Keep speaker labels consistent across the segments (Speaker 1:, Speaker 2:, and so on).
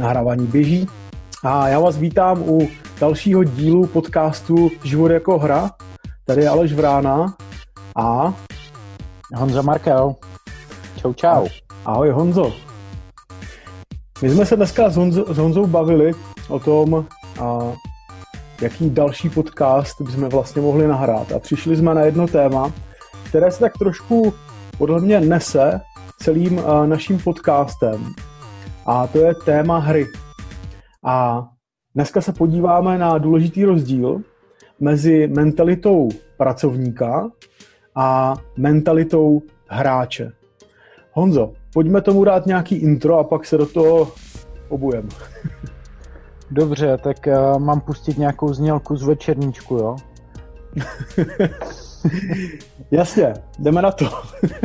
Speaker 1: Nahrávání běží a já vás vítám u dalšího dílu podcastu Život jako hra. Tady je Aleš Vrána a
Speaker 2: Honza Markel. Čau.
Speaker 1: Ahoj Honzo. My jsme se dneska s Honzou bavili o tom, jaký další podcast bychom vlastně mohli nahrát. A přišli jsme na jedno téma, které se tak trošku podle mě nese celým naším podcastem. A to je téma hry. A dneska se podíváme na důležitý rozdíl mezi mentalitou pracovníka a mentalitou hráče. Honzo, pojďme tomu dát nějaký intro a pak se do toho obujeme.
Speaker 2: Dobře, tak mám pustit nějakou znělku z večerníčku, jo?
Speaker 1: Jasně, jdeme na to.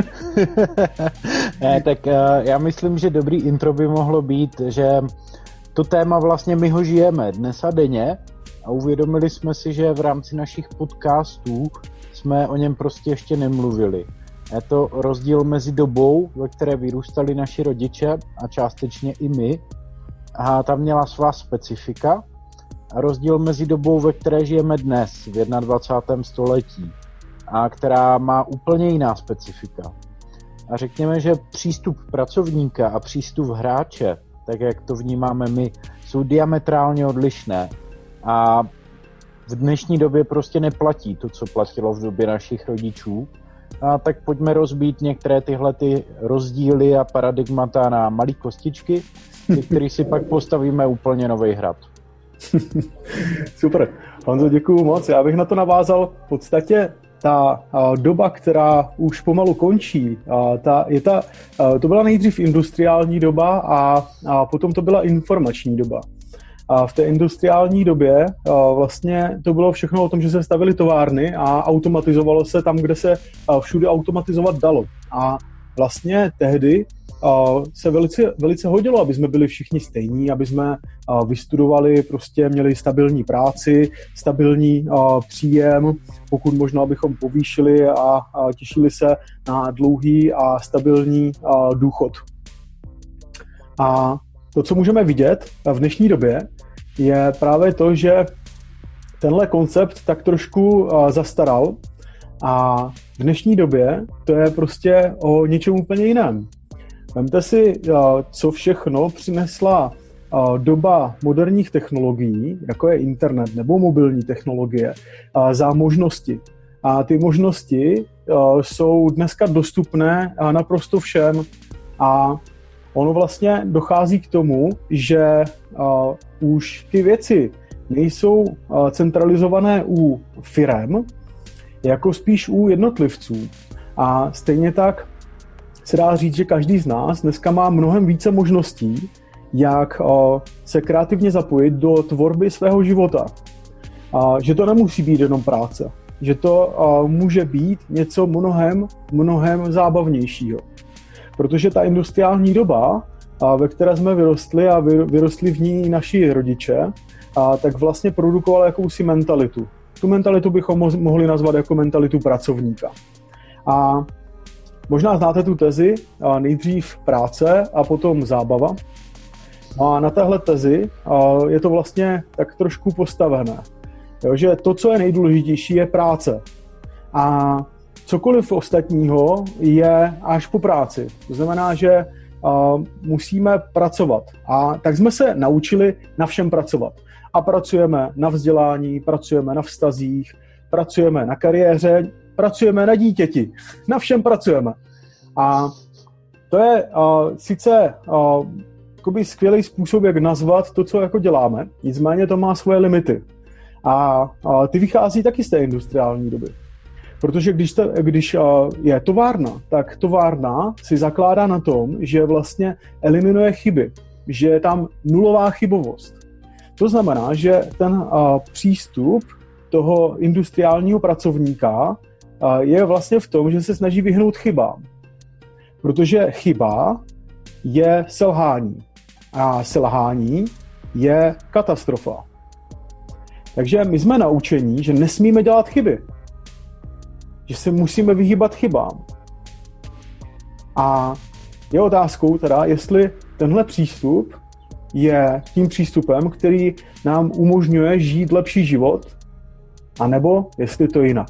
Speaker 2: Ne, tak já myslím, že dobrý intro by mohlo být, že to téma vlastně my ho žijeme dnes a denně a uvědomili jsme si, že v rámci našich podcastů jsme o něm prostě ještě nemluvili. Je to rozdíl mezi dobou, ve které vyrůstali naši rodiče a částečně i my, a tam měla svá specifika, a rozdíl mezi dobou, ve které žijeme dnes, v 21. století, a která má úplně jiná specifika. A řekněme, že přístup pracovníka a přístup hráče, tak jak to vnímáme my, jsou diametrálně odlišné. A v dnešní době prostě neplatí to, co platilo v době našich rodičů. A tak pojďme rozbít některé tyhle ty rozdíly a paradigmata na malé kostičky, který si pak postavíme úplně nový hrad.
Speaker 1: Super. Honzo, děkuju moc. Já bych na to navázal. V podstatě ta doba, která už pomalu končí, to byla nejdřív industriální doba a potom to byla informační doba. A v té industriální době vlastně to bylo všechno o tom, že se stavily továrny a automatizovalo se tam, kde se všude automatizovat dalo. A vlastně tehdy se velice hodilo, aby jsme byli všichni stejní, aby jsme vystudovali, prostě měli stabilní práci, stabilní příjem, pokud možno, abychom povýšili a těšili se na dlouhý a stabilní důchod. A to, co můžeme vidět v dnešní době, je právě to, že tenhle koncept tak trošku zastaral a v dnešní době to je prostě o něčem úplně jiném. Vemte si, co všechno přinesla doba moderních technologií, jako je internet nebo mobilní technologie, za možnosti. A ty možnosti jsou dneska dostupné naprosto všem a ono vlastně dochází k tomu, že už ty věci nejsou centralizované u firem, jako spíš u jednotlivců. A stejně tak se dá říct, že každý z nás dneska má mnohem více možností, jak se kreativně zapojit do tvorby svého života. Že to nemusí být jenom práce, že to může být něco mnohem zábavnějšího. Protože ta industriální doba, ve které jsme vyrostli a vyrostli v ní naši rodiče, tak vlastně produkovala jakousi mentalitu. Tu mentalitu bychom mohli nazvat jako mentalitu pracovníka. A možná znáte tu tezi, nejdřív práce a potom zábava. A na téhle tezi je to vlastně tak trošku postavené. Jo, že to, co je nejdůležitější, je práce. A cokoliv ostatního je až po práci. To znamená, že musíme pracovat. A tak jsme se naučili na všem pracovat. A pracujeme na vzdělání, pracujeme na vztazích, pracujeme na kariéře, pracujeme na dítěti. Na všem pracujeme. A to je sice skvělý způsob, jak nazvat to, co jako děláme, nicméně to má svoje limity. A ty vychází taky z té industriální doby. Protože když je továrna, tak továrna si zakládá na tom, že vlastně eliminuje chyby, že je tam nulová chybovost. To znamená, že ten přístup toho industriálního pracovníka je vlastně v tom, že se snaží vyhnout chybám. Protože chyba je selhání a selhání je katastrofa. Takže my jsme naučení, že nesmíme dělat chyby. Že se musíme vyhýbat chybám. A je otázkou teda, jestli tenhle přístup je tím přístupem, který nám umožňuje žít lepší život, anebo jestli to jinak.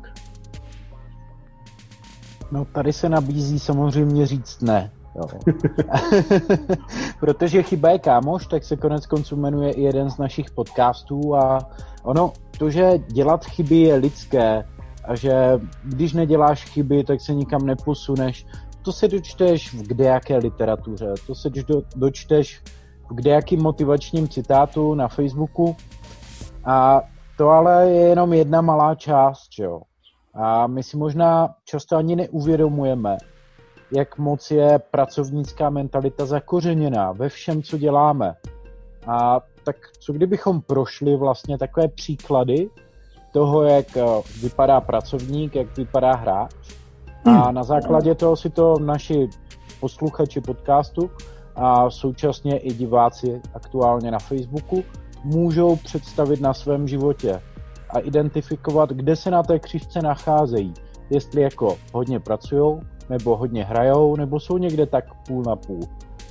Speaker 2: No tady se nabízí samozřejmě říct ne. Jo. Protože Chyba je kámoš, tak se konec konců jmenuje i jeden z našich podcastů a ono, to, že dělat chyby je lidské a že když neděláš chyby, tak se nikam neposuneš, to se dočteš v kdejaké literatuře, to se dočteš v kdejakým motivačním citátu na Facebooku a to ale je jenom jedna malá část, jo. A my si možná často ani neuvědomujeme, jak moc je pracovnická mentalita zakořeněná ve všem, co děláme. A tak co kdybychom prošli vlastně takové příklady toho, jak vypadá pracovník, jak vypadá hráč a na základě toho si to naši posluchači podcastu a současně i diváci aktuálně na Facebooku můžou představit na svém životě a identifikovat, kde se na té křivce nacházejí. Jestli jako hodně pracujou, nebo hodně hrajou, nebo jsou někde tak půl na půl.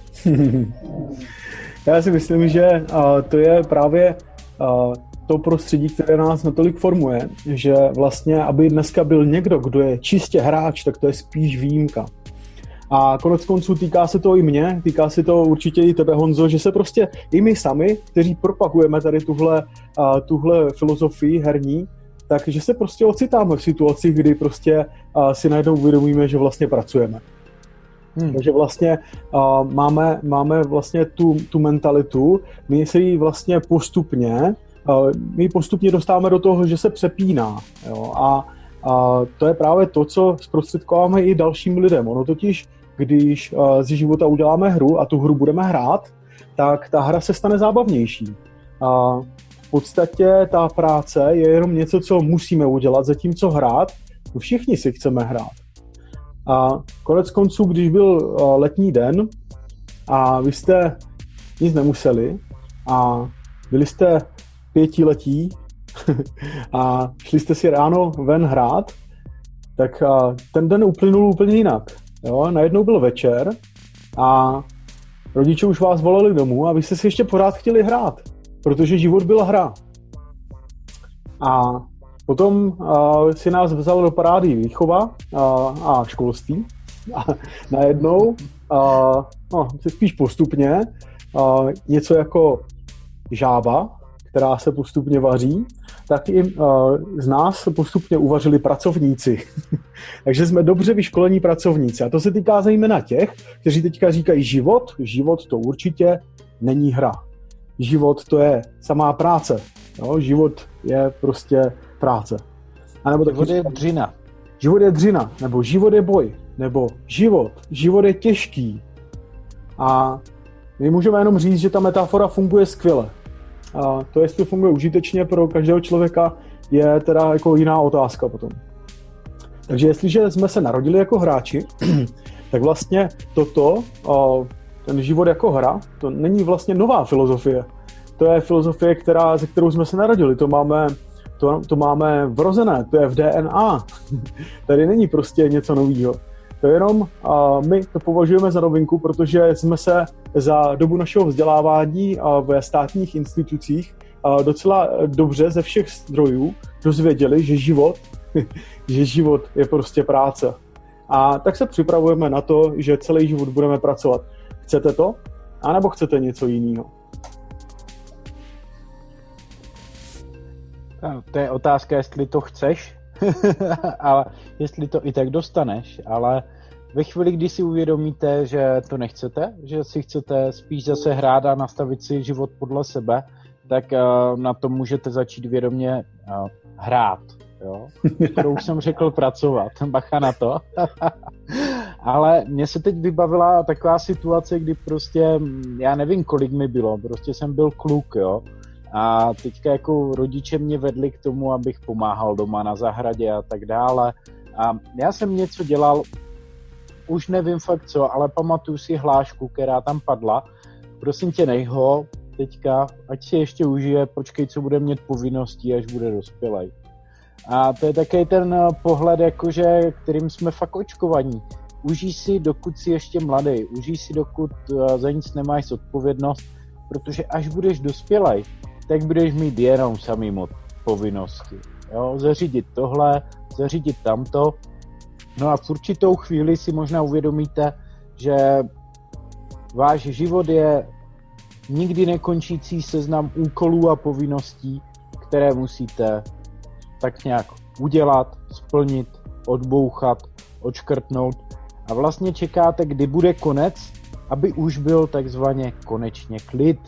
Speaker 1: Já si myslím, že to je právě to prostředí, které nás natolik formuje, že vlastně, aby dneska byl někdo, kdo je čistě hráč, tak to je spíš výjimka. A konec konců týká se to i mě, týká se to určitě i tebe, Honzo, že se prostě i my sami, kteří propagujeme tady tuhle filozofii herní, takže se prostě ocitáme v situacích, kdy prostě si najednou uvědomíme, že vlastně pracujeme. Takže vlastně máme vlastně tu mentalitu, my se ji vlastně postupně dostáváme do toho, že se přepíná. Jo? A to je právě to, co zprostředkováme i dalším lidem. Ono totiž, když z života uděláme hru a tu hru budeme hrát, tak ta hra se stane zábavnější. V podstatě ta práce je jenom něco, co musíme udělat, zatímco hrát, všichni si chceme hrát. A konec konců, když byl letní den a vy jste nic nemuseli a byli jste 5letí a šli jste si ráno ven hrát, tak ten den uplynul úplně jinak. Jo? Najednou byl večer a rodiče už vás volali domů a vy jste si ještě pořád chtěli hrát, protože život byla hra. A potom si nás vzal do parády výchova a školství a najednou, spíš postupně, něco jako žába, která se postupně vaří, tak i z nás postupně uvařili pracovníci. Takže jsme dobře vyškolení pracovníci. A to se týká zejména těch, kteří teďka říkají život to určitě není hra. Život to je samá práce. Jo? Život je prostě práce. A nebo
Speaker 2: život je dřina.
Speaker 1: Život je dřina, nebo život je boj, nebo život je těžký. A my můžeme jenom říct, že ta metafora funguje skvěle. A to, jestli funguje užitečně pro každého člověka, je teda jako jiná otázka potom. Takže jestliže jsme se narodili jako hráči, tak vlastně ten život jako hra, to není vlastně nová filozofie. To je filozofie, se kterou jsme se narodili. To máme vrozené, to je v DNA. Tady není prostě něco nového. To je jenom, my to považujeme za novinku, protože jsme se za dobu našeho vzdělávání ve státních institucích docela dobře ze všech zdrojů dozvěděli, že život je prostě práce. A tak se připravujeme na to, že celý život budeme pracovat. Chcete to? A nebo chcete něco jiného?
Speaker 2: To je otázka, jestli to chceš, ale jestli to i tak dostaneš, ale ve chvíli, kdy si uvědomíte, že to nechcete, že si chcete spíš zase hrát a nastavit si život podle sebe, tak na to můžete začít vědomě hrát. Jo? To už jsem řekl pracovat, bacha na to. Ale mně se teď vybavila taková situace, kdy prostě, já nevím, kolik mi bylo, prostě jsem byl kluk, jo. A teďka jako rodiče mě vedli k tomu, abych pomáhal doma na zahradě a tak dále. A já jsem něco dělal, už nevím fakt co, ale pamatuju si hlášku, která tam padla. Prosím tě, nej ho teďka, ať si ještě užije, počkej, co bude mít povinností, až bude dospělej. A to je takový ten pohled, jakože, kterým jsme fakt očkovaní. Užij si, dokud jsi ještě mladý, užij si, dokud za nic nemáš zodpovědnost, protože až budeš dospělej, tak budeš mít jenom samý povinnosti. Jo? Zařídit tohle, zařídit tamto. No a v určitou chvíli si možná uvědomíte, že váš život je nikdy nekončící seznam úkolů a povinností, které musíte tak nějak udělat, splnit, odbouchat, odškrtnout a vlastně čekáte, kdy bude konec, aby už byl takzvaně konečně klid.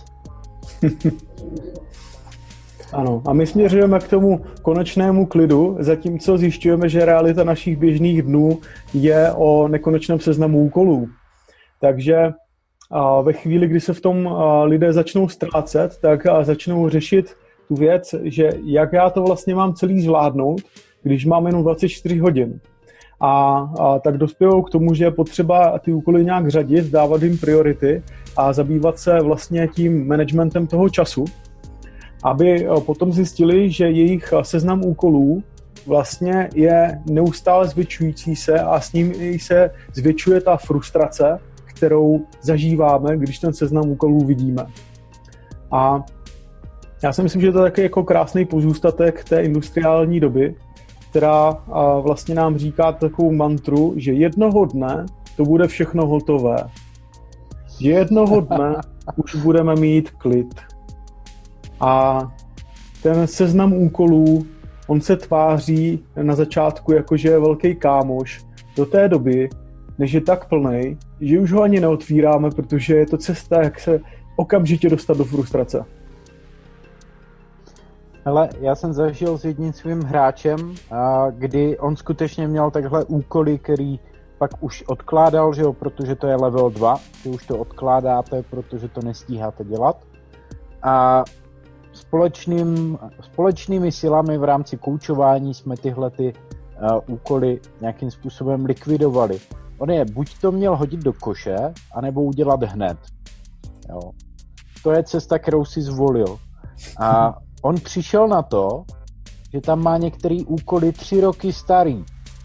Speaker 1: Ano, a my směřujeme k tomu konečnému klidu, zatímco zjišťujeme, že realita našich běžných dnů je o nekonečném seznamu úkolů. Takže ve chvíli, kdy se v tom lidé začnou ztrácet, tak začnou řešit tu věc, že jak já to vlastně mám celý zvládnout, když mám jenom 24 hodin. A tak dospějou k tomu, že je potřeba ty úkoly nějak řadit, dávat jim priority a zabývat se vlastně tím managementem toho času, aby potom zjistili, že jejich seznam úkolů vlastně je neustále zvětšující se a s ním i se zvětšuje ta frustrace, kterou zažíváme, když ten seznam úkolů vidíme. A já si myslím, že to je taky jako krásný pozůstatek té industriální doby, která vlastně nám říká takovou mantru, že jednoho dne to bude všechno hotové. Že jednoho dne už budeme mít klid. A ten seznam úkolů, on se tváří na začátku jakože je velký kámoš do té doby, než je tak plnej, že už ho ani neotvíráme, protože je to cesta, jak se okamžitě dostat do frustrace.
Speaker 2: Hele, já jsem zažil s jedním svým hráčem, kdy on skutečně měl takhle úkoly, který pak už odkládal, že jo, protože to je level 2, že už to odkládáte, protože to nestíháte dělat. A společnými silami v rámci koučování jsme tyhle úkoly nějakým způsobem likvidovali. On je buď to měl hodit do koše, anebo udělat hned. Jo. To je cesta, kterou si zvolil. A on přišel na to, že tam má některé úkoly 3 roky starý.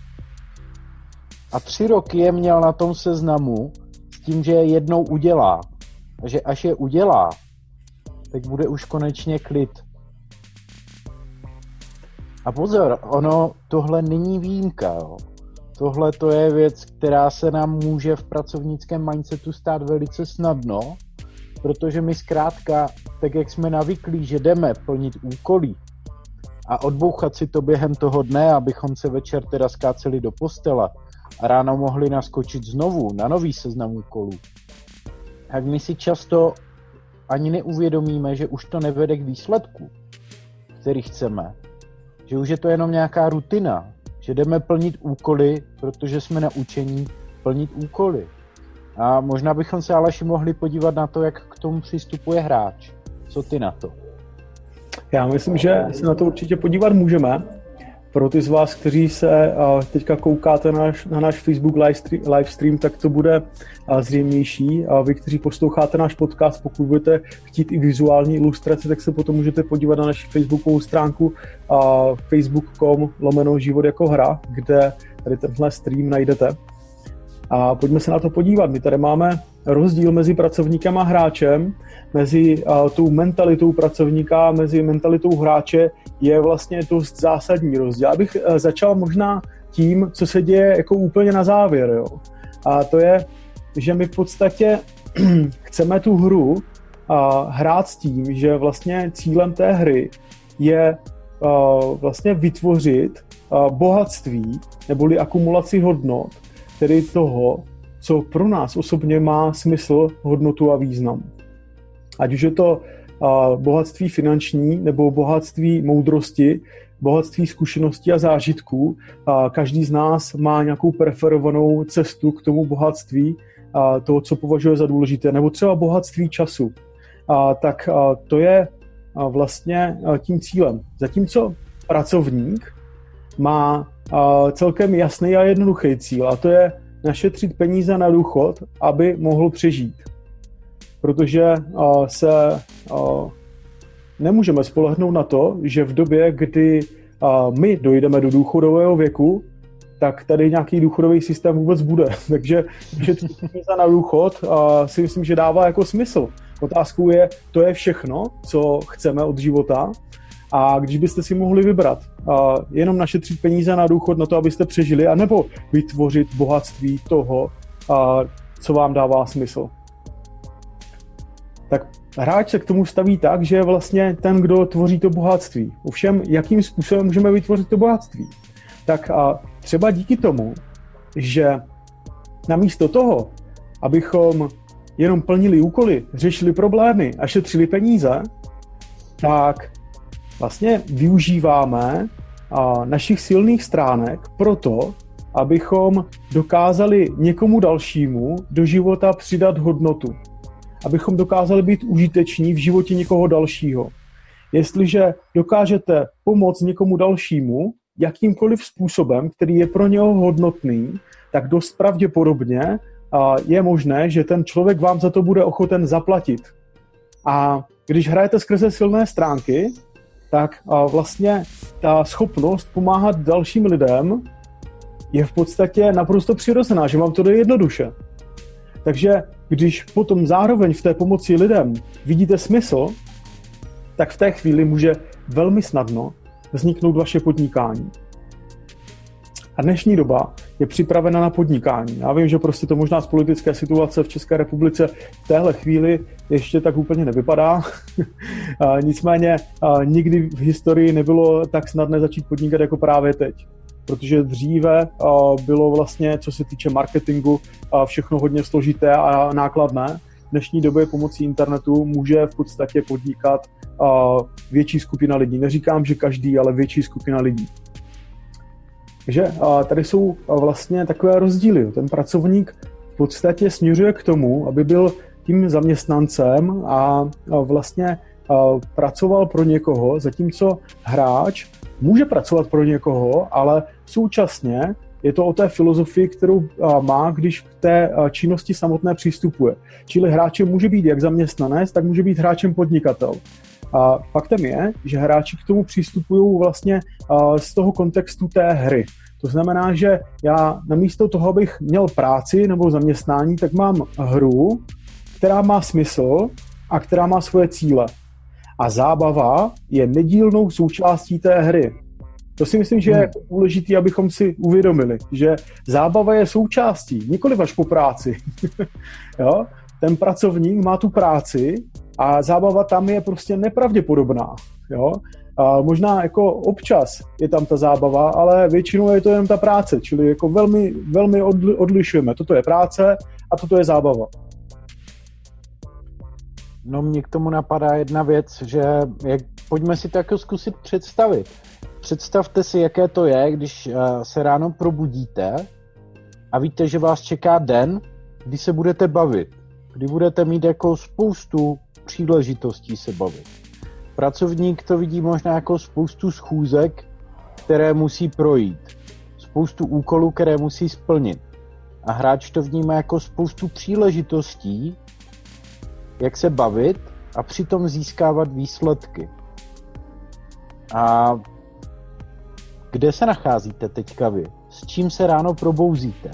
Speaker 2: A 3 roky je měl na tom seznamu s tím, že je jednou udělá. A že až je udělá, tak bude už konečně klid. A pozor, tohle není výjimka. Jo. Tohle to je věc, která se nám může v pracovnickém mindsetu stát velice snadno, protože my zkrátka, tak jak jsme navyklí, že jdeme plnit úkoly a odbouchat si to během toho dne, abychom se večer teda skáceli do postele a ráno mohli naskočit znovu na nový seznam úkolů, tak my si často ani neuvědomíme, že už to nevede k výsledku, který chceme. Že už je to jenom nějaká rutina, že jdeme plnit úkoly, protože jsme naučení plnit úkoly. A možná bychom se Aleši mohli podívat na to, jak k tomu přistupuje hráč. Co ty na to?
Speaker 1: Já myslím, že se na to určitě podívat můžeme. Pro ty z vás, kteří se teďka koukáte na náš Facebook livestream, tak to bude zřejmější. A vy, kteří posloucháte náš podcast, pokud budete chtít i vizuální ilustraci, tak se potom můžete podívat na naši facebookovou stránku facebook.com/život jako hra, kde tady tenhle stream najdete. A pojďme se na to podívat. My tady máme rozdíl mezi pracovníkem a hráčem, mezi tou mentalitou pracovníka a mezi mentalitou hráče je vlastně dost zásadní rozdíl. Já bych začal možná tím, co se děje jako úplně na závěr. Jo. A to je, že my v podstatě chceme tu hru hrát s tím, že vlastně cílem té hry je vlastně vytvořit bohatství neboli akumulaci hodnot, tedy toho, co pro nás osobně má smysl, hodnotu a význam. Ať už je to bohatství finanční nebo bohatství moudrosti, bohatství zkušeností a zážitků. Každý z nás má nějakou preferovanou cestu k tomu bohatství, toho, co považuje za důležité, nebo třeba bohatství času. Tak to je vlastně tím cílem. Zatímco pracovník má celkem jasný a jednoduchý cíl, a to je našetřit peníze na důchod, aby mohl přežít. Protože se nemůžeme spolehnout na to, že v době, kdy my dojdeme do důchodového věku, tak tady nějaký důchodový systém vůbec bude. Takže peníze na důchod si myslím, že dává jako smysl. Otázkou je, to je všechno, co chceme od života. A když byste si mohli vybrat jenom našetřit peníze na důchod na to, abyste přežili, anebo vytvořit bohatství toho, co vám dává smysl. Tak hráč se k tomu staví tak, že je vlastně ten, kdo tvoří to bohatství. Ovšem, jakým způsobem můžeme vytvořit to bohatství? Tak třeba díky tomu, že namísto toho, abychom jenom plnili úkoly, řešili problémy a šetřili peníze, tak vlastně využíváme našich silných stránek proto, abychom dokázali někomu dalšímu do života přidat hodnotu. Abychom dokázali být užiteční v životě někoho dalšího. Jestliže dokážete pomoct někomu dalšímu jakýmkoliv způsobem, který je pro něho hodnotný, tak dost pravděpodobně je možné, že ten člověk vám za to bude ochoten zaplatit. A když hrajete skrze silné stránky, tak vlastně ta schopnost pomáhat dalším lidem je v podstatě naprosto přirozená, že vám to jde jednoduše. Takže když potom zároveň v té pomoci lidem vidíte smysl, tak v té chvíli může velmi snadno vzniknout vaše podnikání. A dnešní doba je připravena na podnikání. Já vím, že prostě to možná z politické situace v České republice v téhle chvíli ještě tak úplně nevypadá. Nicméně nikdy v historii nebylo tak snadné začít podnikat jako právě teď. Protože dříve bylo vlastně, co se týče marketingu, všechno hodně složité a nákladné. V dnešní době pomocí internetu může v podstatě podnikat větší skupina lidí. Neříkám, že každý, ale větší skupina lidí. Takže tady jsou vlastně takové rozdíly. Ten pracovník v podstatě směřuje k tomu, aby byl tím zaměstnancem a vlastně pracoval pro někoho, zatímco hráč může pracovat pro někoho, ale současně je to o té filozofii, kterou má, když k té činnosti samotné přistupuje. Čili hráčem může být jak zaměstnanec, tak může být hráčem podnikatel. A faktem je, že hráči k tomu přistupují vlastně z toho kontextu té hry. To znamená, že já namísto toho, abych měl práci nebo zaměstnání, tak mám hru, která má smysl a která má svoje cíle. A zábava je nedílnou součástí té hry. To si myslím, že je důležité, abychom si uvědomili, že zábava je součástí, nikoliv až po práci. Jo? Ten pracovník má tu práci a zábava tam je prostě nepravděpodobná. Jo? A možná jako občas je tam ta zábava, ale většinou je to jen ta práce, čili jako velmi, velmi odlišujeme. Toto je práce a toto je zábava.
Speaker 2: No mně k tomu napadá jedna věc, že pojďme si to jako zkusit představit. Představte si, jaké to je, když se ráno probudíte a víte, že vás čeká den, kdy se budete bavit. Kdy budete mít jako spoustu příležitostí se bavit. Pracovník to vidí možná jako spoustu schůzek, které musí projít. Spoustu úkolů, které musí splnit. A hráč to vnímá jako spoustu příležitostí, jak se bavit a přitom získávat výsledky. A kde se nacházíte teďka vy? S čím se ráno probouzíte?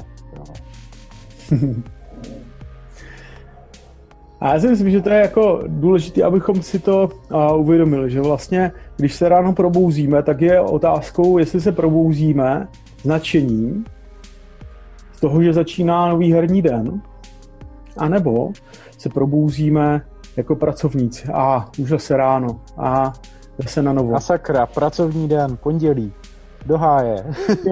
Speaker 1: A já si myslím, že to je jako důležité, abychom si to uvědomili, že vlastně, když se ráno probouzíme, tak je otázkou, jestli se probouzíme s nadšením z toho, že začíná nový herní den, anebo se probouzíme jako pracovníci. Už zase ráno a zase na novo.
Speaker 2: A sakra, pracovní den, pondělí, do háje.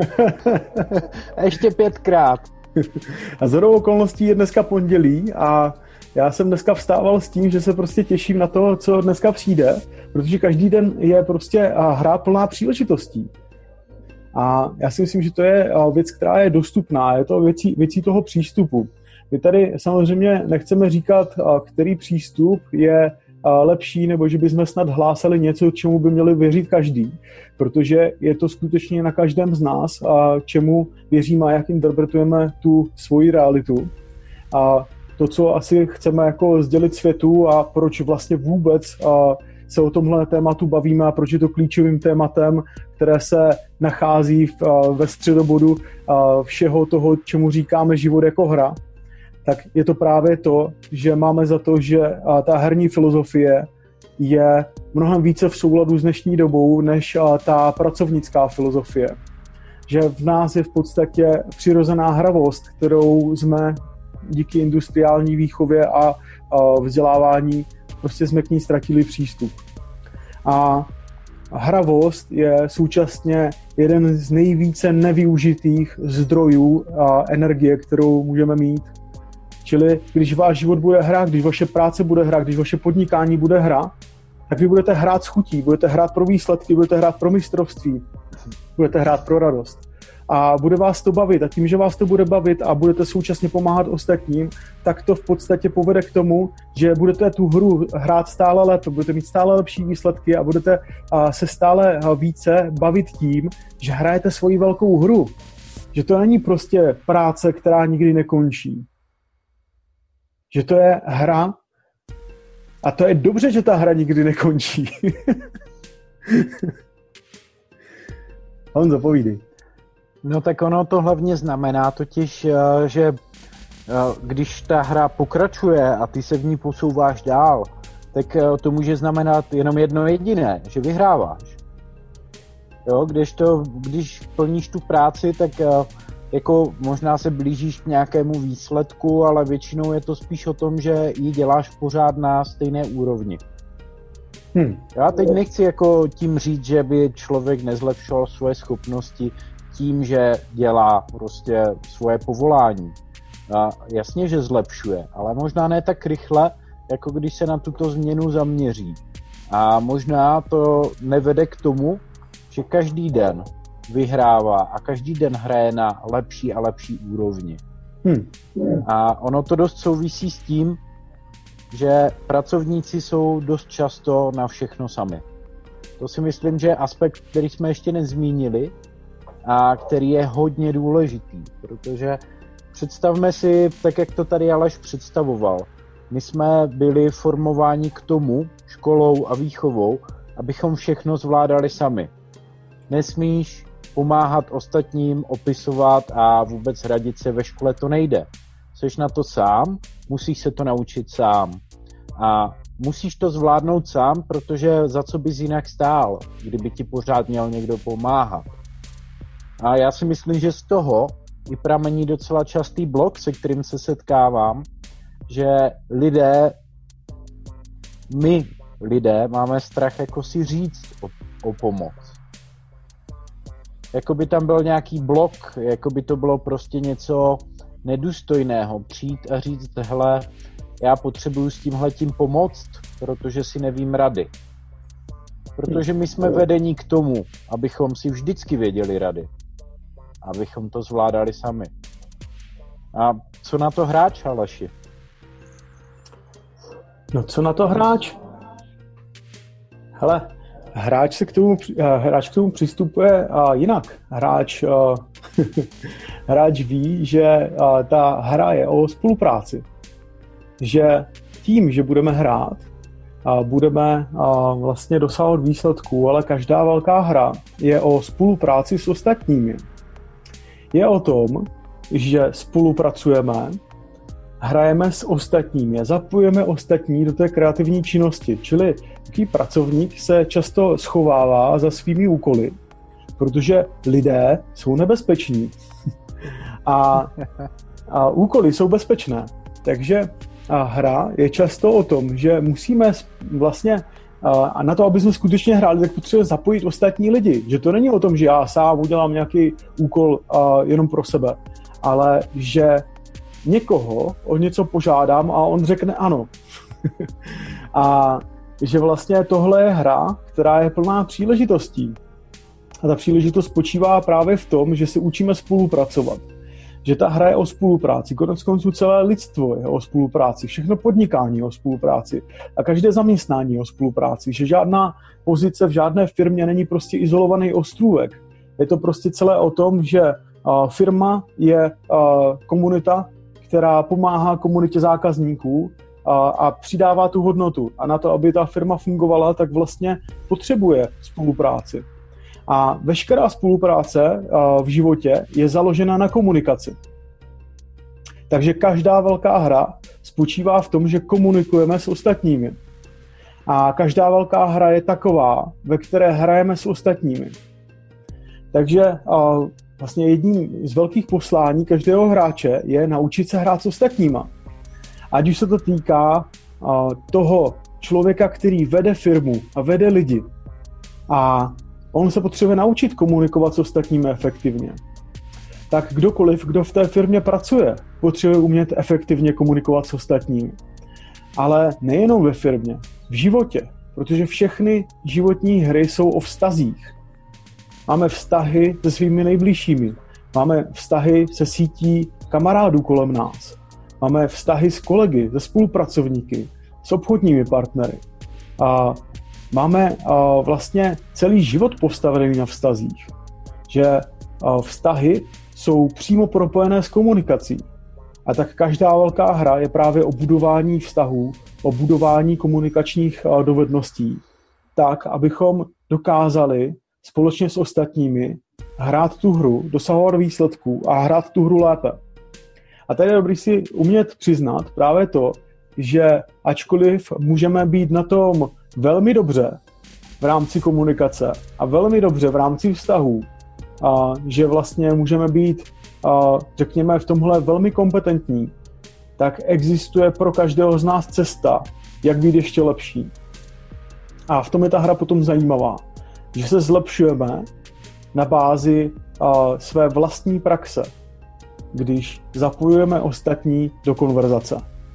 Speaker 2: Ještě 5krát.
Speaker 1: A shodou okolností je dneska pondělí a já jsem dneska vstával s tím, že se prostě těším na to, co dneska přijde, protože každý den je prostě hra plná příležitostí. A já si myslím, že to je věc, která je dostupná, je to věcí toho přístupu. My tady samozřejmě nechceme říkat, který přístup je lepší, nebo že bychom snad hlásali něco, čemu by měli věřit každý, protože je to skutečně na každém z nás, čemu věříme a jak interpretujeme tu svoji realitu. A to, co asi chceme jako sdělit světu a proč vlastně vůbec se o tomhle tématu bavíme a proč je to klíčovým tématem, které se nachází ve středobodu všeho toho, čemu říkáme život jako hra, tak je to právě to, že máme za to, že ta herní filozofie je mnohem více v souladu s dnešní dobou, než ta pracovnická filozofie. Že v nás je v podstatě přirozená hravost, kterou jsme díky industriální výchově a vzdělávání prostě jsme k ní ztratili přístup. A hravost je současně jeden z nejvíce nevyužitých zdrojů energie, kterou můžeme mít. Čili když váš život bude hra, když vaše práce bude hra, když vaše podnikání bude hra, tak vy budete hrát s chutí, budete hrát pro výsledky, budete hrát pro mistrovství, budete hrát pro radost. A bude vás to bavit. A tím, že vás to bude bavit a budete současně pomáhat ostatním, tak to v podstatě povede k tomu, že budete tu hru hrát stále lépe, budete mít stále lepší výsledky a budete se stále více bavit tím, že hrajete svoji velkou hru. Že to není prostě práce, která nikdy nekončí. Že to je hra a to je dobře, že ta hra nikdy nekončí. Honzo, povídej.
Speaker 2: No tak ono to hlavně znamená totiž, že když ta hra pokračuje a ty se v ní posouváš dál, tak to může znamenat jenom jedno jediné, že vyhráváš. Jo, když plníš tu práci, tak jako možná se blížíš k nějakému výsledku, ale většinou je to spíš o tom, že ji děláš pořád na stejné úrovni. Já teď nechci jako tím říct, že by člověk nezlepšoval svoje schopnosti tím, že dělá prostě svoje povolání. A jasně, že zlepšuje, ale možná ne tak rychle, jako když se na tuto změnu zaměří. A možná to nevede k tomu, že každý den vyhrává a každý den hraje na lepší a lepší úrovni. A ono to dost souvisí s tím, že pracovníci jsou dost často na všechno sami. To si myslím, že je aspekt, který jsme ještě nezmínili a který je hodně důležitý, protože představme si, tak jak to tady Aleš představoval, my jsme byli formováni k tomu školou a výchovou, abychom všechno zvládali sami. Nesmíš pomáhat ostatním, opisovat a vůbec radit se ve škole, to nejde. Jseš na to sám, musíš se to naučit sám. A musíš to zvládnout sám, protože za co bys jinak stál, kdyby ti pořád měl někdo pomáhat. A já si myslím, že z toho i pramení docela častý blok, se kterým se setkávám, že my lidé máme strach jako si říct o pomoc. Jako by tam byl nějaký blok, jako by to bylo prostě něco nedůstojného. Přijít a říct, hele, já potřebuju s tímhletím pomoct, protože si nevím rady. Protože my jsme vedení k tomu, abychom si vždycky věděli rady. Abychom to zvládali sami. A co na to hráč, Aleši?
Speaker 1: No co na to hráč? Hele, hráč k tomu přistupuje jinak. Hráč ví, že ta hra je o spolupráci. Že tím, že budeme hrát, budeme vlastně dosahovat výsledků, ale každá velká hra je o spolupráci s ostatními. Je o tom, že spolupracujeme, hrajeme s ostatními, zapojujeme ostatní do té kreativní činnosti. Čili takový pracovník se často schovává za svými úkoly, protože lidé jsou nebezpeční. A úkoly jsou bezpečné. Takže hra je často o tom, že musíme vlastně a na to, aby jsme skutečně hráli, tak potřebujeme zapojit ostatní lidi. Že to není o tom, že já sám udělám nějaký úkol jenom pro sebe, ale že někoho o něco požádám a on řekne ano. A že vlastně tohle je hra, která je plná příležitostí. A ta příležitost spočívá právě v tom, že se učíme spolupracovat. Že ta hra je o spolupráci. Koneckonců celé lidstvo je o spolupráci. Všechno podnikání je o spolupráci. A každé zaměstnání je o spolupráci. Že žádná pozice v žádné firmě není prostě izolovaný ostrůvek. Je to prostě celé o tom, že firma je komunita, která pomáhá komunitě zákazníků a přidává tu hodnotu. A na to, aby ta firma fungovala, tak vlastně potřebuje spolupráci. A veškerá spolupráce v životě je založena na komunikaci. Takže každá velká hra spočívá v tom, že komunikujeme s ostatními. A každá velká hra je taková, ve které hrajeme s ostatními. Takže vlastně jedním z velkých poslání každého hráče je naučit se hrát s ostatníma. Ať už se to týká toho člověka, který vede firmu a vede lidi. A on se potřebuje naučit komunikovat s ostatními efektivně. Tak kdokoliv, kdo v té firmě pracuje, potřebuje umět efektivně komunikovat s ostatními. Ale nejenom ve firmě, v životě, protože všechny životní hry jsou o vztazích. Máme vztahy se svými nejbližšími, máme vztahy se sítí kamarádů kolem nás, máme vztahy s kolegy, se spolupracovníky, s obchodními partnery. A máme vlastně celý život postavený na vztazích, že vztahy jsou přímo propojené s komunikací. A tak každá velká hra je právě o budování vztahů, o budování komunikačních dovedností, tak, abychom dokázali společně s ostatními hrát tu hru, dosahovat výsledků a hrát tu hru lépe. A tady je dobrý si umět přiznat právě to, že ačkoliv můžeme být na tom velmi dobře v rámci komunikace a velmi dobře v rámci vztahů, a že vlastně můžeme být, řekněme, v tomhle velmi kompetentní, tak existuje pro každého z nás cesta, jak být ještě lepší. A v tom je ta hra potom zajímavá, že se zlepšujeme na bázi své vlastní praxe, když zapojujeme ostatní do konverzace.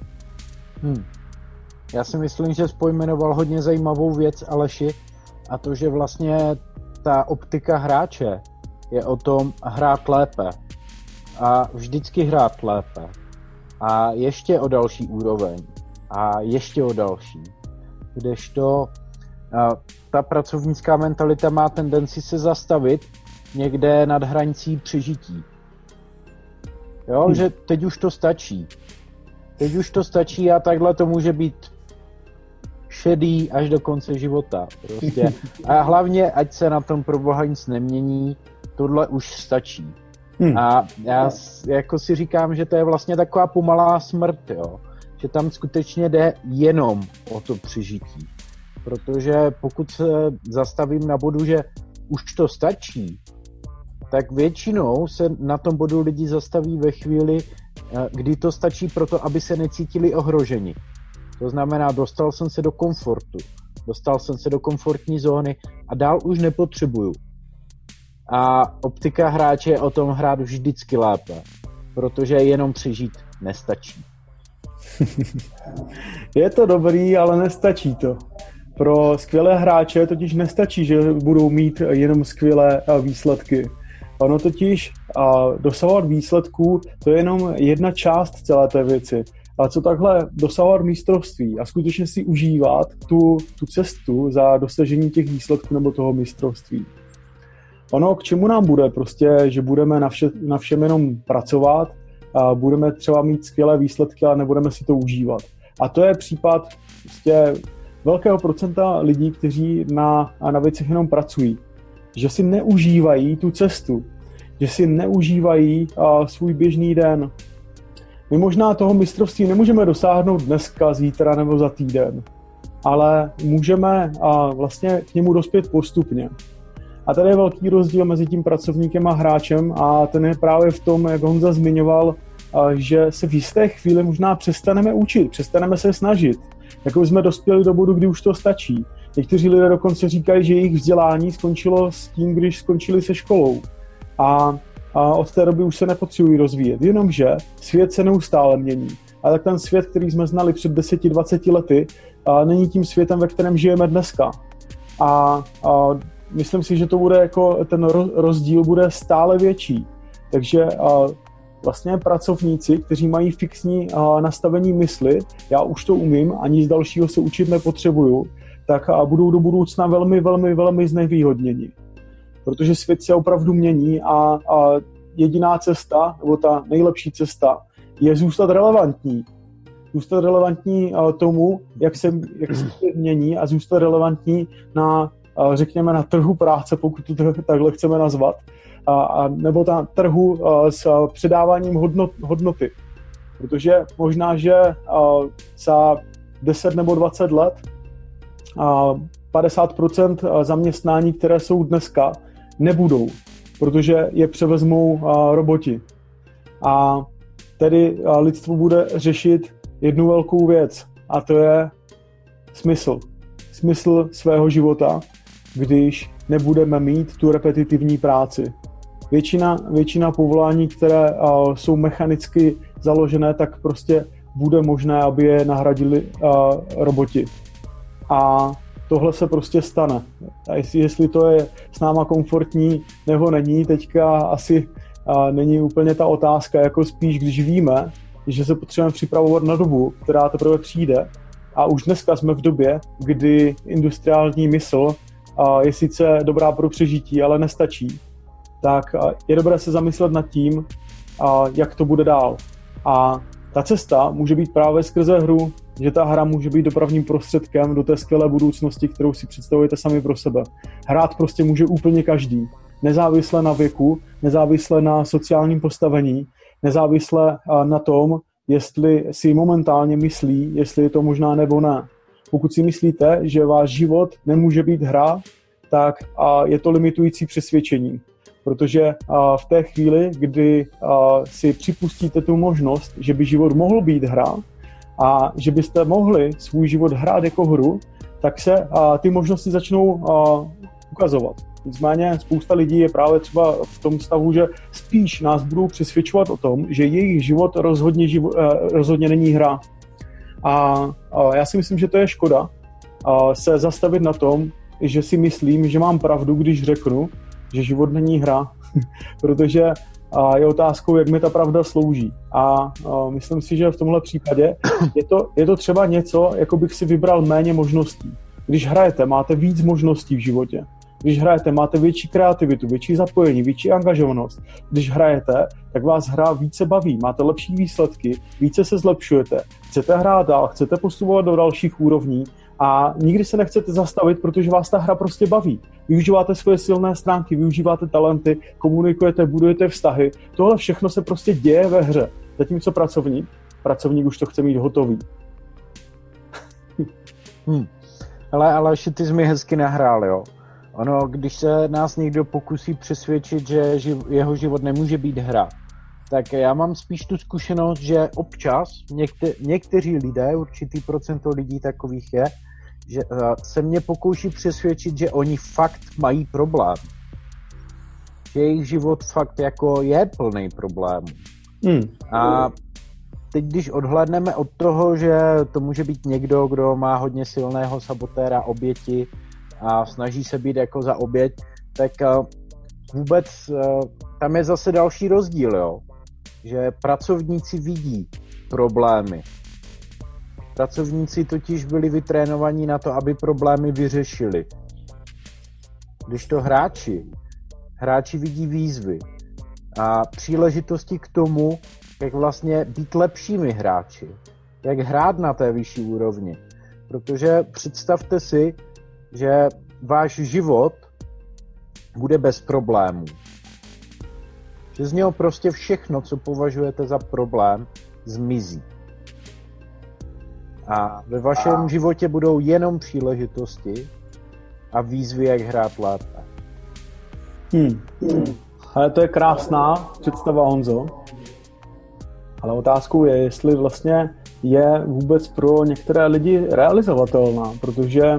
Speaker 2: Já si myslím, že jsi pojmenoval hodně zajímavou věc, Aleši, a to, že vlastně ta optika hráče je o tom hrát lépe a vždycky hrát lépe a ještě o další úroveň a ještě o další. Kdežto ta pracovnická mentalita má tendenci se zastavit někde nad hranicí přežití. Jo, že teď už to stačí. Teď už to stačí a takhle to může být šedý až do konce života. Prostě. A hlavně, ať se na tom pro boha nic nemění, tohle už stačí. A já jako si říkám, že to je vlastně taková pomalá smrt, jo? Že tam skutečně jde jenom o to přežití. Protože pokud se zastavím na bodu, že už to stačí, tak většinou se na tom bodu lidi zastaví ve chvíli, kdy to stačí proto, aby se necítili ohroženi. To znamená, dostal jsem se do komfortu, dostal jsem se do komfortní zóny a dál už nepotřebuju. A optika hráče je o tom hrát vždycky lépe, protože jenom přežít nestačí.
Speaker 1: Je to dobrý, ale nestačí to. Pro skvělé hráče totiž nestačí, že budou mít jenom skvělé výsledky. Ono totiž dosahovat výsledků, to je jenom jedna část celé té věci. A co takhle dosahovat mistrovství a skutečně si užívat tu cestu za dosažení těch výsledků nebo toho mistrovství. Ono k čemu nám bude? Prostě, že budeme na všem jenom pracovat a budeme třeba mít skvělé výsledky, ale nebudeme si to užívat. A to je případ prostě velkého procenta lidí, kteří na věcech jenom pracují. Že si neužívají tu cestu, že si neužívají svůj běžný den. My možná toho mistrovství nemůžeme dosáhnout dneska, zítra nebo za týden, ale můžeme vlastně k němu dospět postupně. A tady je velký rozdíl mezi tím pracovníkem a hráčem a ten je právě v tom, jak Honza zmiňoval, že se v jisté chvíli možná přestaneme učit, přestaneme se snažit. Jako jsme dospěli do bodu, kdy už to stačí. Někteří lidé dokonce říkají, že jejich vzdělání skončilo s tím, když skončili se školou. A od té doby už se nepotřebují rozvíjet. Jenomže svět se neustále mění. A tak ten svět, který jsme znali před 10-20 lety, není tím světem, ve kterém žijeme dneska. A myslím si, že to bude jako ten rozdíl bude stále větší. Takže vlastně pracovníci, kteří mají fixní nastavení mysli, já už to umím, ani z dalšího se učit nepotřebuju, tak budou do budoucna velmi, velmi, velmi znevýhodněni. Protože svět se opravdu mění a jediná cesta, nebo ta nejlepší cesta, je zůstat relevantní. Zůstat relevantní tomu, jak se svět mění a zůstat relevantní řekněme, na trhu práce, pokud to takhle chceme nazvat, nebo na trhu s předáváním hodnoty. Protože možná, že za 10 nebo 20 let 50% zaměstnání, které jsou dneska, nebudou, protože je převezmou roboti. A tedy lidstvo bude řešit jednu velkou věc, a to je smysl. Smysl svého života, když nebudeme mít tu repetitivní práci. Většina povolání, které jsou mechanicky založené, tak prostě bude možné, aby je nahradili roboti. A tohle se prostě stane. A jestli to je s náma komfortní nebo není, teďka asi není úplně ta otázka, jako spíš, když víme, že se potřebujeme připravovat na dobu, která teprve přijde. A už dneska jsme v době, kdy industriální mysl je sice dobrá pro přežití, ale nestačí. Tak je dobré se zamyslet nad tím, jak to bude dál. A ta cesta může být právě skrze hru, že ta hra může být dopravním prostředkem do té skvělé budoucnosti, kterou si představujete sami pro sebe. Hrát prostě může úplně každý. Nezávisle na věku, nezávisle na sociálním postavení, nezávisle na tom, jestli si momentálně myslí, jestli je to možná nebo ne. Pokud si myslíte, že váš život nemůže být hra, tak je to limitující přesvědčení. Protože v té chvíli, kdy si připustíte tu možnost, že by život mohl být hra a že byste mohli svůj život hrát jako hru, tak se ty možnosti začnou ukazovat. Nicméně spousta lidí je právě třeba v tom stavu, že spíš nás budou přesvědčovat o tom, že jejich život rozhodně není hra. A já si myslím, že to je škoda se zastavit na tom, že si myslím, že mám pravdu, když řeknu, že život není hra, protože je otázkou, jak mi ta pravda slouží. A myslím si, že v tomhle případě je to třeba něco, jako bych si vybral méně možností. Když hrajete, máte víc možností v životě. Když hrajete, máte větší kreativitu, větší zapojení, větší angažovanost. Když hrajete, tak vás hra více baví, máte lepší výsledky, více se zlepšujete, chcete hrát dál, chcete postupovat do dalších úrovní a nikdy se nechcete zastavit, protože vás ta hra prostě baví. Využíváte svoje silné stránky, využíváte talenty, komunikujete, budujete vztahy. Tohle všechno se prostě děje ve hře. Zatímco pracovník už to chce mít hotový.
Speaker 2: Ale ty jsi mi hezky nahrál, jo. Ono, když se nás někdo pokusí přesvědčit, že jeho život nemůže být hra, tak já mám spíš tu zkušenost, že občas někteří lidé, určitý procento lidí takových je, že se mě pokouší přesvědčit, že oni fakt mají problém. Že jejich život fakt jako je plný problémů. A teď, když odhlédneme od toho, že to může být někdo, kdo má hodně silného sabotéra, oběti a snaží se být jako za oběť, tak vůbec tam je zase další rozdíl, jo? Že pracovníci vidí problémy. Pracovníci totiž byli vytrénovaní na to, aby problémy vyřešili. Když to hráči vidí výzvy a příležitosti k tomu, jak vlastně být lepšími hráči, jak hrát na té vyšší úrovni. Protože představte si, že váš život bude bez problémů. Že z něho prostě všechno, co považujete za problém, zmizí. A ve vašem životě budou jenom příležitosti a výzvy, jak hrát lépe.
Speaker 1: Ale to je krásná představa, Honzo. Ale otázkou je, jestli vlastně je vůbec pro některé lidi realizovatelná, protože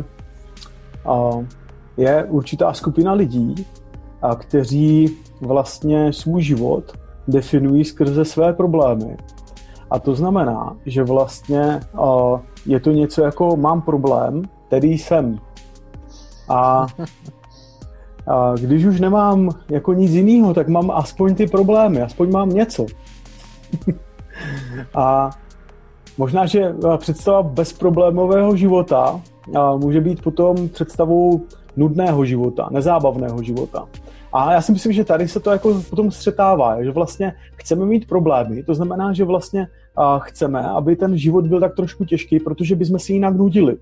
Speaker 1: je určitá skupina lidí, kteří vlastně svůj život definují skrze své problémy. A to znamená, že vlastně je to něco jako mám problém, který jsem. A když už nemám jako nic jiného, tak mám aspoň ty problémy, aspoň mám něco. A možná, že představa bezproblémového života může být potom představou nudného života, nezábavného života. A já si myslím, že tady se to jako potom střetává, že vlastně chceme mít problémy, to znamená, že vlastně chceme, aby ten život byl tak trošku těžký, protože bychom si jinak nudili.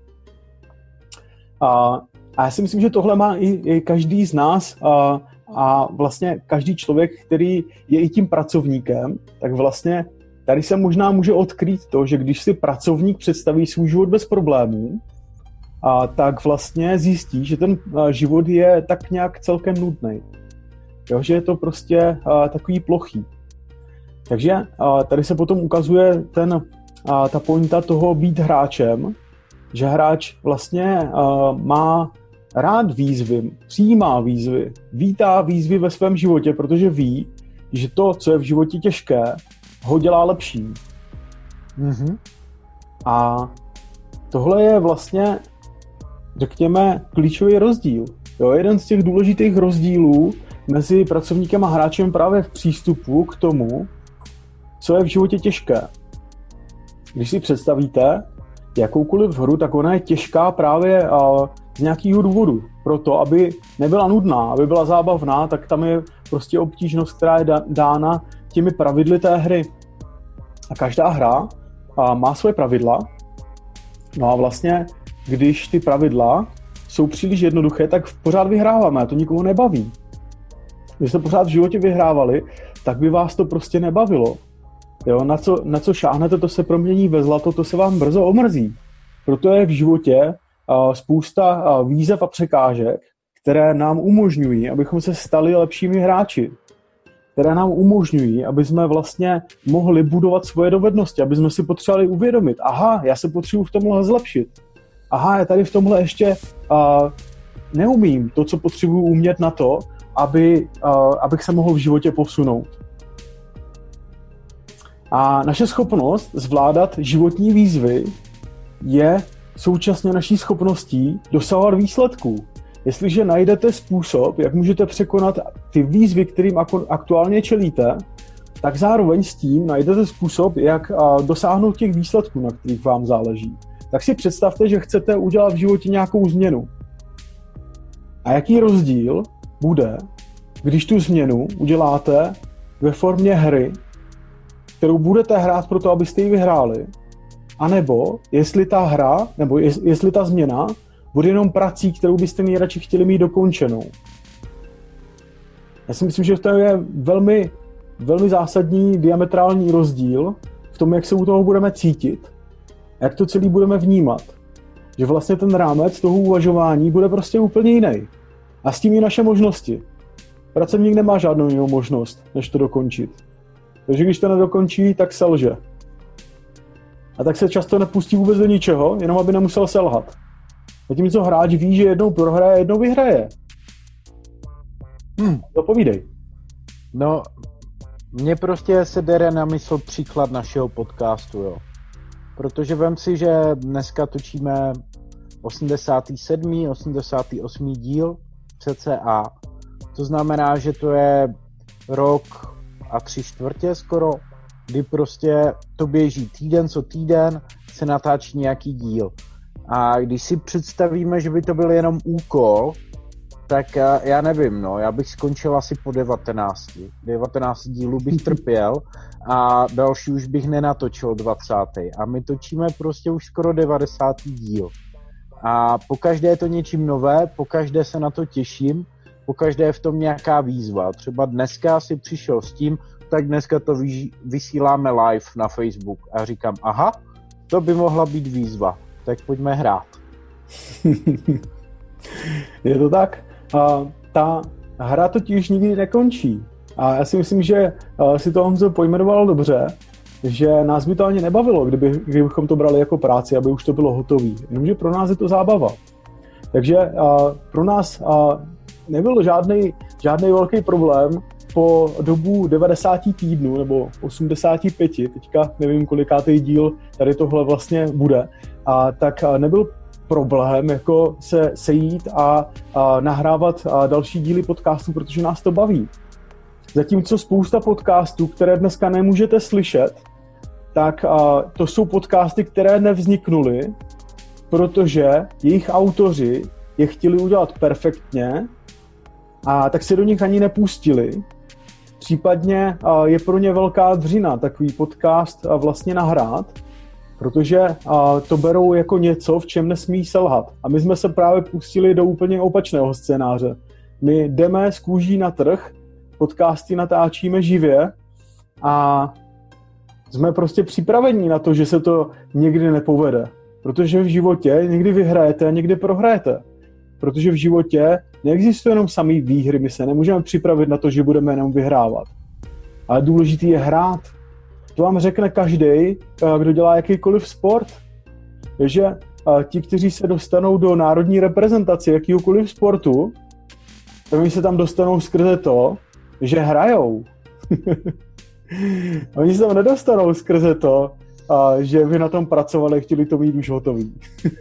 Speaker 1: A já si myslím, že tohle má i každý z nás a vlastně každý člověk, který je i tím pracovníkem, tak vlastně tady se možná může odkrýt to, že když si pracovník představí svůj život bez problémů, tak vlastně zjistí, že ten život je tak nějak celkem nudný. Jo, že je to prostě takový plochý. Takže tady se potom ukazuje ta pointa toho být hráčem, že hráč vlastně má rád výzvy, přijímá výzvy, vítá výzvy ve svém životě, protože ví, že to, co je v životě těžké, ho dělá lepší.
Speaker 2: Mm-hmm.
Speaker 1: A tohle je vlastně, řekněme, klíčový rozdíl. Jo, jeden z těch důležitých rozdílů mezi pracovníkem a hráčem právě v přístupu k tomu, co je v životě těžké. Když si představíte jakoukoliv hru, tak ona je těžká právě z nějakého důvodu. Proto, aby nebyla nudná, aby byla zábavná, tak tam je prostě obtížnost, která je dána těmi pravidly té hry. A každá hra má svoje pravidla. No a vlastně, když ty pravidla jsou příliš jednoduché, tak pořád vyhráváme a to nikoho nebaví. Když jste pořád v životě vyhrávali, tak by vás to prostě nebavilo. Jo, na co šáhnete, to se promění ve zlato, to se vám brzo omrzí. Proto je v životě spousta výzev a překážek, které nám umožňují, abychom se stali lepšími hráči. Které nám umožňují, aby jsme vlastně mohli budovat svoje dovednosti, aby jsme si potřebovali uvědomit, aha, já se potřebuji v tomhle zlepšit. Aha, já tady v tomhle ještě neumím to, co potřebuji umět na to, abych se mohl v životě posunout. A naše schopnost zvládat životní výzvy je současně naší schopností dosahovat výsledků. Jestliže najdete způsob, jak můžete překonat ty výzvy, kterým aktuálně čelíte, tak zároveň s tím najdete způsob, jak dosáhnout těch výsledků, na kterých vám záleží. Tak si představte, že chcete udělat v životě nějakou změnu. A jaký rozdíl bude, když tu změnu uděláte ve formě hry, kterou budete hrát proto, abyste ji vyhráli, anebo jestli ta hra, nebo jestli ta změna bude jenom prací, kterou byste nejradši chtěli mít dokončenou. Já si myslím, že to je velmi, velmi zásadní diametrální rozdíl v tom, jak se u toho budeme cítit, jak to celý budeme vnímat. Že vlastně ten rámec toho uvažování bude prostě úplně jiný. A s tím i naše možnosti. Pracovník nemá žádnou jinou možnost, než to dokončit. Takže když to nedokončí, tak selže. A tak se často nepustí vůbec do ničeho, jenom aby nemusel selhat. Zatímco hráč ví, že jednou prohraje, jednou vyhraje. Dopovídej.
Speaker 2: No, mně prostě se dere na mysl příklad našeho podcastu, jo. Protože vem si, že dneska točíme 87., 88. díl cca. To znamená, že to je rok a 3/4 skoro, kdy prostě to běží týden co týden, se natáčí nějaký díl. A když si představíme, že by to byl jenom úkol, tak já nevím, no, já bych skončil asi po 19. 19 dílů bych trpěl a další už bych nenatočil 20. A my točíme prostě už skoro 90. díl. A pokaždé je to něčím nové, pokaždé se na to těším, pokaždé je v tom nějaká výzva. Třeba dneska si přišel s tím, tak dneska to vysíláme live na Facebook. A říkám, aha, to by mohla být výzva, tak pojďme hrát.
Speaker 1: Je to tak? Ta hra totiž nikdy nekončí. A já si myslím, že si to Honzo pojmenoval dobře, že nás by to ani nebavilo, kdybychom to brali jako práci, aby už to bylo hotový. Jenomže pro nás je to zábava. Takže pro nás nebyl žádný velký problém po dobu 90 týdnů nebo 85, teďka nevím, kolikátý díl tady tohle vlastně bude, tak nebyl problém jako se sejít a nahrávat další díly podcastů, protože nás to baví. Zatímco spousta podcastů, které dneska nemůžete slyšet, tak to jsou podcasty, které nevzniknuly, protože jejich autoři je chtěli udělat perfektně a tak se do nich ani nepustili. Případně je pro ně velká dřina takový podcast vlastně nahrát, protože to berou jako něco, v čem nesmí selhat. A my jsme se právě pustili do úplně opačného scénáře. My jdeme z kůží na trh, podcasty natáčíme živě a jsme prostě připraveni na to, že se to někdy nepovede. Protože v životě někdy vyhrajete a někdy prohrajete. Protože v životě neexistuje jenom samý výhry, my se nemůžeme připravit na to, že budeme jenom vyhrávat. Ale důležitý je hrát. To vám řekne každý, kdo dělá jakýkoliv sport. Takže ti, kteří se dostanou do národní reprezentace jakýkoliv sportu, tak oni se tam dostanou skrze to, že hrajou. Oni se tam nedostanou skrze to, že vy na tom pracovali, chtěli to mít už hotový.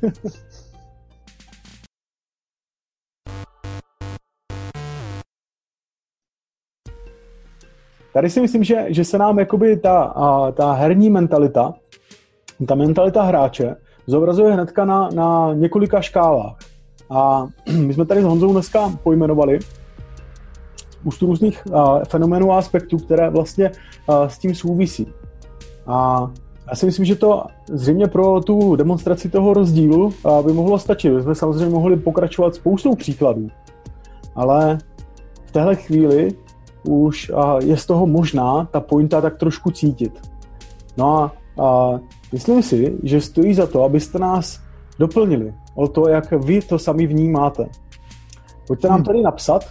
Speaker 1: Tady si myslím, že se nám jakoby ta herní mentalita, ta mentalita hráče zobrazuje hnedka na několika škálách. A my jsme tady s Honzou dneska pojmenovali spoustu různých fenoménů a aspektů, které vlastně s tím souvisí. A já si myslím, že to zřejmě pro tu demonstraci toho rozdílu by mohlo stačit. My jsme samozřejmě mohli pokračovat spoustou příkladů, ale v téhle chvíli už je z toho možná ta pointa tak trošku cítit. No a myslím si, že stojí za to, abyste nás doplnili o to, jak vy to sami vnímáte. Pojďte nám tady napsat.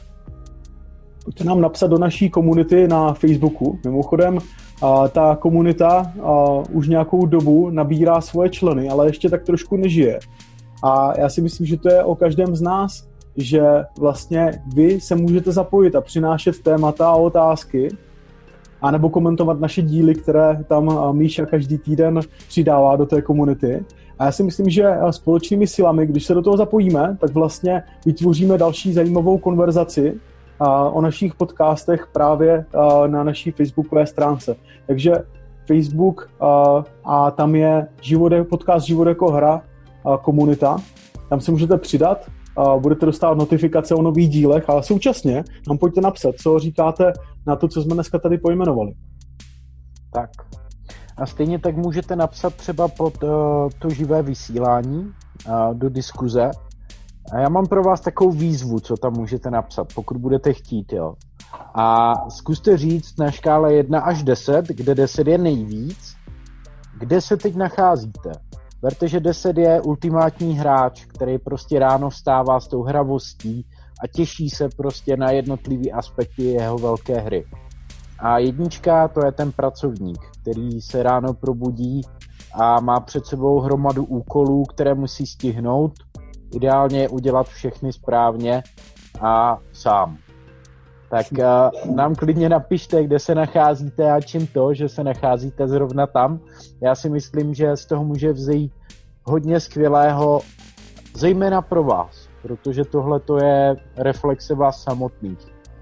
Speaker 1: Pojďte nám napsat do naší komunity na Facebooku. Mimochodem, ta komunita už nějakou dobu nabírá svoje členy, ale ještě tak trošku nežije. A já si myslím, že to je o každém z nás, že vlastně vy se můžete zapojit a přinášet témata a otázky, anebo komentovat naše díly, které tam Míša každý týden přidává do té komunity. A já si myslím, že společnými silami, když se do toho zapojíme, tak vlastně vytvoříme další zajímavou konverzaci o našich podcastech právě na naší facebookové stránce. Takže Facebook a tam je podcast Život jako hra komunita. Tam se můžete přidat, budete dostávat notifikace o nových dílech, ale současně nám pojďte napsat, co říkáte na to, co jsme dneska tady pojmenovali.
Speaker 2: Tak. A stejně tak můžete napsat třeba pod to živé vysílání do diskuze. A já mám pro vás takovou výzvu, co tam můžete napsat, pokud budete chtít, jo. A zkuste říct na škále 1 až 10, kde 10 je nejvíc, kde se teď nacházíte. Berte, že 10 je ultimátní hráč, který prostě ráno vstává s tou hravostí a těší se prostě na jednotlivý aspekty jeho velké hry. A 1 to je ten pracovník, který se ráno probudí a má před sebou hromadu úkolů, které musí stihnout, ideálně je udělat všechny správně a sám. Tak nám klidně napište, kde se nacházíte a čím to, že se nacházíte zrovna tam. Já si myslím, že z toho může vzejít hodně skvělého, zejména pro vás, protože tohle to je reflexe vás samotných.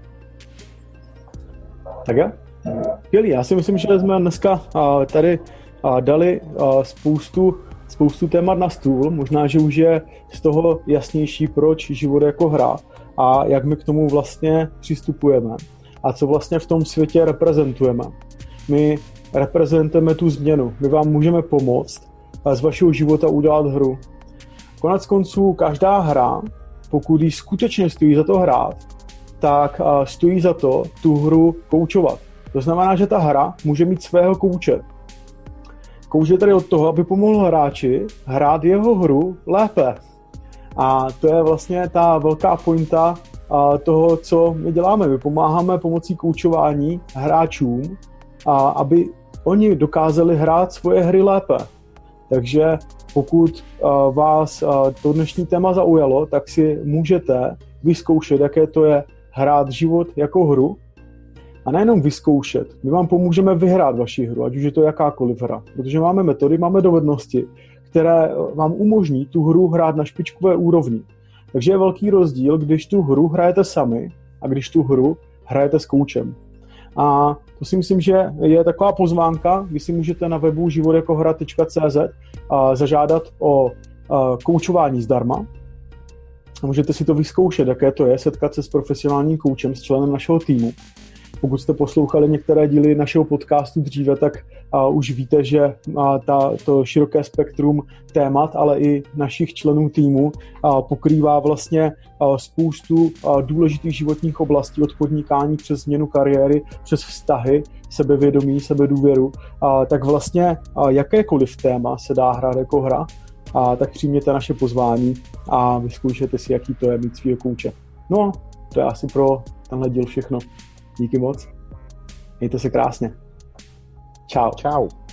Speaker 1: Tak je? Skvělý. Já si myslím, že jsme dneska tady dali spoustu témat na stůl. Možná, že už je z toho jasnější, proč život jako hra a jak my k tomu vlastně přistupujeme a co vlastně v tom světě reprezentujeme. My reprezentujeme tu změnu. My vám můžeme pomoct z vašeho života udělat hru. Konec konců každá hra, pokud jí skutečně stojí za to hrát, tak stojí za to tu hru koučovat. To znamená, že ta hra může mít svého kouče. Kouč je tady od toho, aby pomohl hráči hrát jeho hru lépe. A to je vlastně ta velká pointa toho, co my děláme. My pomáháme pomocí koučování hráčům, aby oni dokázali hrát svoje hry lépe. Takže pokud vás to dnešní téma zaujalo, tak si můžete vyzkoušet, jaké to je hrát život jako hru. A nejenom vyzkoušet, my vám pomůžeme vyhrát vaši hru, ať už je to jakákoliv hra. Protože máme metody, máme dovednosti, které vám umožní tu hru hrát na špičkové úrovni. Takže je velký rozdíl, když tu hru hrajete sami a když tu hru hrajete s koučem. A to si myslím, že je taková pozvánka, kdy si můžete na webu životjakohra.cz zažádat o koučování zdarma. Můžete si to vyzkoušet, jaké to je, setkat se s profesionálním koučem, s členem našeho týmu. Pokud jste poslouchali některé díly našeho podcastu dříve, tak už víte, že to široké spektrum témat, ale i našich členů týmu pokrývá vlastně spoustu důležitých životních oblastí, od podnikání přes změnu kariéry, přes vztahy, sebevědomí, sebedůvěru, tak vlastně jakékoliv téma se dá hrát jako hra, tak přijměte naše pozvání a vyzkoušejte si, jaký to je mít svýho kouče. No, to je asi pro tenhle díl všechno. Díky moc. Mějte se krásně. Čau.
Speaker 2: Čau.